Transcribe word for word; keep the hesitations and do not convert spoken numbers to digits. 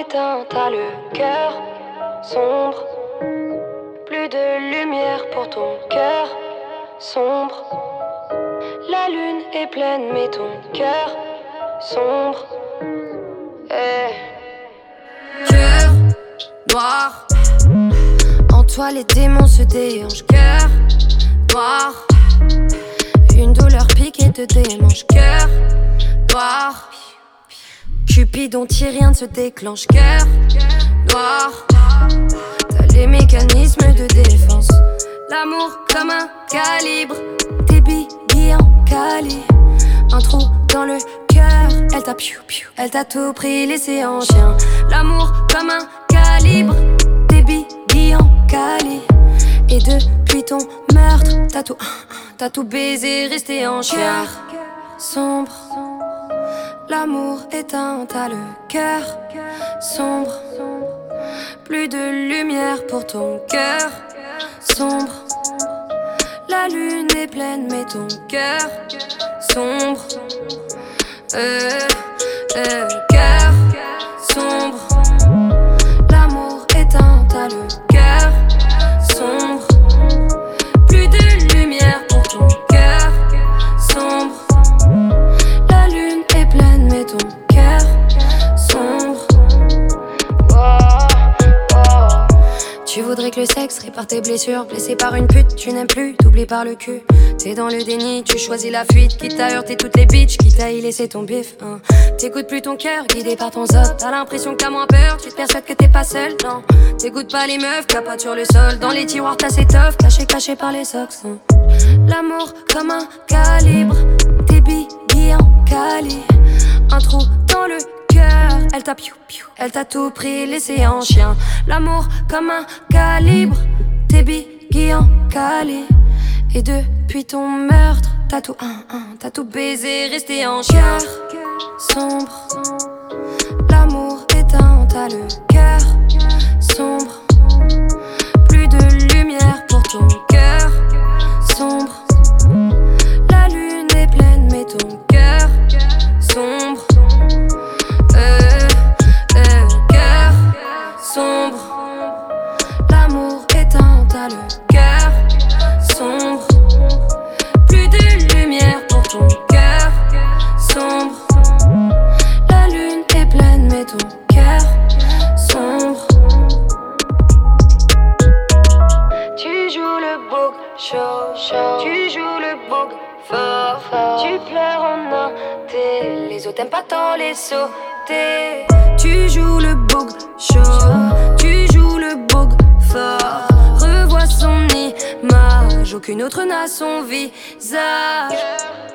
éteint, t'as le cœur sombre. Plus de lumière pour ton cœur sombre. La lune est pleine mais ton cœur sombre. Hey. Cœur noir. En toi les démons se déhanchent. Cœur noir. Une douleur pique et te démange. Cœur noir. Cupidon tire, rien ne se déclenche. Cœur noir. T'as les mécanismes de défense. L'amour comme un calibre. Tes billes en cali. Un trou dans le cœur. Elle t'a piou piou. Elle t'a tout pris, laissé en chien. L'amour comme un calibre. Tes billes en cali. Et depuis ton meurtre, t'as tout, t'as tout baisé, resté en chien. Sombre. L'amour éteint, t'as le cœur sombre. Plus de lumière pour ton cœur sombre. La lune est pleine mais ton cœur sombre. Euh, euh, cœur sombre. L'amour éteint, t'as le cœur sombre. Plus de lumière pour ton cœur sombre. La lune est pleine mais ton cœur sombre. Tu voudrais que le sexe répare tes blessures. Blessé par une pute, tu n'aimes plus, t'oublies par le cul. T'es dans le déni, tu choisis la fuite. Qui t'a heurté toutes les bitches, qui t'a y laissé ton bif, hein. T'écoutes plus ton cœur, guidé par ton zop. T'as l'impression que t'as moins peur, tu te persuades que t'es pas seul, non. T'écoutes pas les meufs, capotent sur le sol. Dans les tiroirs t'as cette offre, caché caché par les socks, hein. L'amour comme un calibre. Tes billes en cali. Un trou dans le cœur. Elle t'a piou piou. Elle t'a tout pris, laissé en chien. L'amour comme un calibre. Tes billes en cali. Et depuis ton meurtre, t'as tout, un, un, t'as tout baisé, resté en chien. Sombre. L'amour éteint, t'as le cœur sombre. Plus de lumière pour ton cœur sombre. La lune est pleine mais ton cœur sombre. Euh, euh, cœur sombre. L'amour éteint, t'as le cœur sombre. Plus de lumière pour ton cœur sombre. La lune est pleine mais ton cœur sombre. Tu joues le bouc chaud, chaud. Tu joues le bouc fort, fort. Tu pleures en un thé. Les autres t'aiment pas tant les sauter. Tu joues le bouc chaud. Tu joues le bouc fort. Revois son image. Aucune autre n'a son visage.